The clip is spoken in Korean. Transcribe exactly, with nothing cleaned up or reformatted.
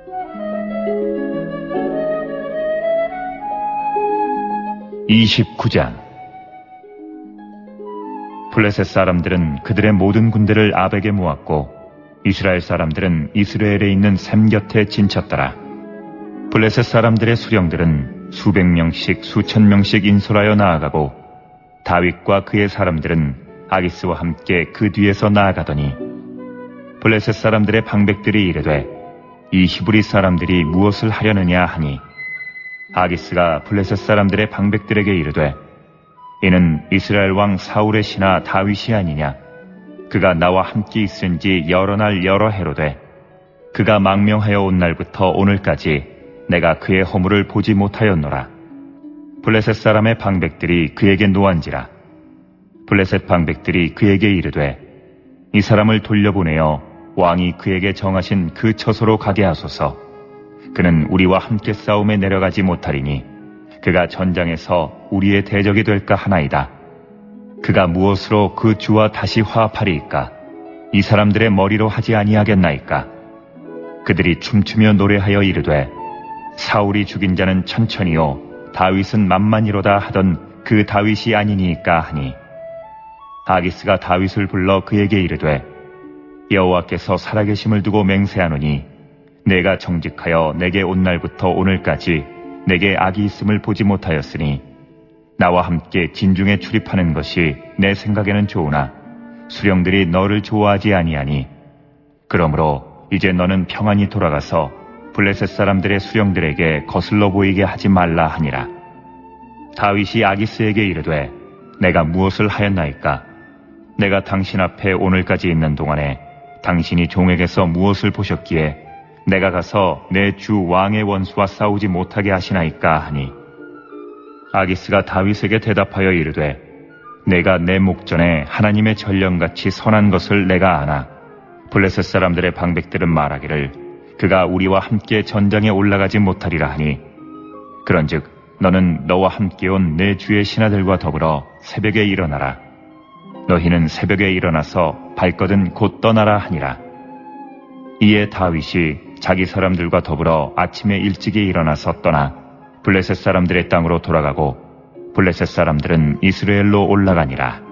이십구 장. 블레셋 사람들은 그들의 모든 군대를 아벡에 모았고 이스라엘 사람들은 이스라엘에 있는 샘 곁에 진쳤더라. 블레셋 사람들의 수령들은 수백 명씩 수천 명씩 인솔하여 나아가고 다윗과 그의 사람들은 아기스와 함께 그 뒤에서 나아가더니 블레셋 사람들의 방백들이 이르되 이 히브리 사람들이 무엇을 하려느냐 하니 아기스가 블레셋 사람들의 방백들에게 이르되 이는 이스라엘 왕 사울의 신하 다윗이 아니냐. 그가 나와 함께 있은지 여러 날 여러 해로되 그가 망명하여 온 날부터 오늘까지 내가 그의 허물을 보지 못하였노라. 블레셋 사람의 방백들이 그에게 노한지라. 블레셋 방백들이 그에게 이르되 이 사람을 돌려보내어 왕이 그에게 정하신 그 처소로 가게 하소서. 그는 우리와 함께 싸움에 내려가지 못하리니 그가 전장에서 우리의 대적이 될까 하나이다. 그가 무엇으로 그 주와 다시 화합하리이까? 이 사람들의 머리로 하지 아니하겠나이까? 그들이 춤추며 노래하여 이르되 사울이 죽인 자는 천천히요 다윗은 만만히로다 하던 그 다윗이 아니니까 하니 아기스가 다윗을 불러 그에게 이르되 여호와께서 살아계심을 두고 맹세하노니 내가 정직하여 내게 온 날부터 오늘까지 내게 악이 있음을 보지 못하였으니 나와 함께 진중에 출입하는 것이 내 생각에는 좋으나 수령들이 너를 좋아하지 아니하니 그러므로 이제 너는 평안히 돌아가서 블레셋 사람들의 수령들에게 거슬러 보이게 하지 말라 하니라. 다윗이 아기스에게 이르되 내가 무엇을 하였나이까? 내가 당신 앞에 오늘까지 있는 동안에 당신이 종에게서 무엇을 보셨기에 내가 가서 내 주 왕의 원수와 싸우지 못하게 하시나이까 하니 아기스가 다윗에게 대답하여 이르되 내가 내 목전에 하나님의 전령같이 선한 것을 내가 아나 블레셋 사람들의 방백들은 말하기를 그가 우리와 함께 전장에 올라가지 못하리라 하니 그런즉 너는 너와 함께 온 내 주의 신하들과 더불어 새벽에 일어나라. 너희는 새벽에 일어나서 발거든 곧 떠나라 하니라. 이에 다윗이 자기 사람들과 더불어 아침에 일찍이 일어나서 떠나 블레셋 사람들의 땅으로 돌아가고 블레셋 사람들은 이스라엘로 올라가니라.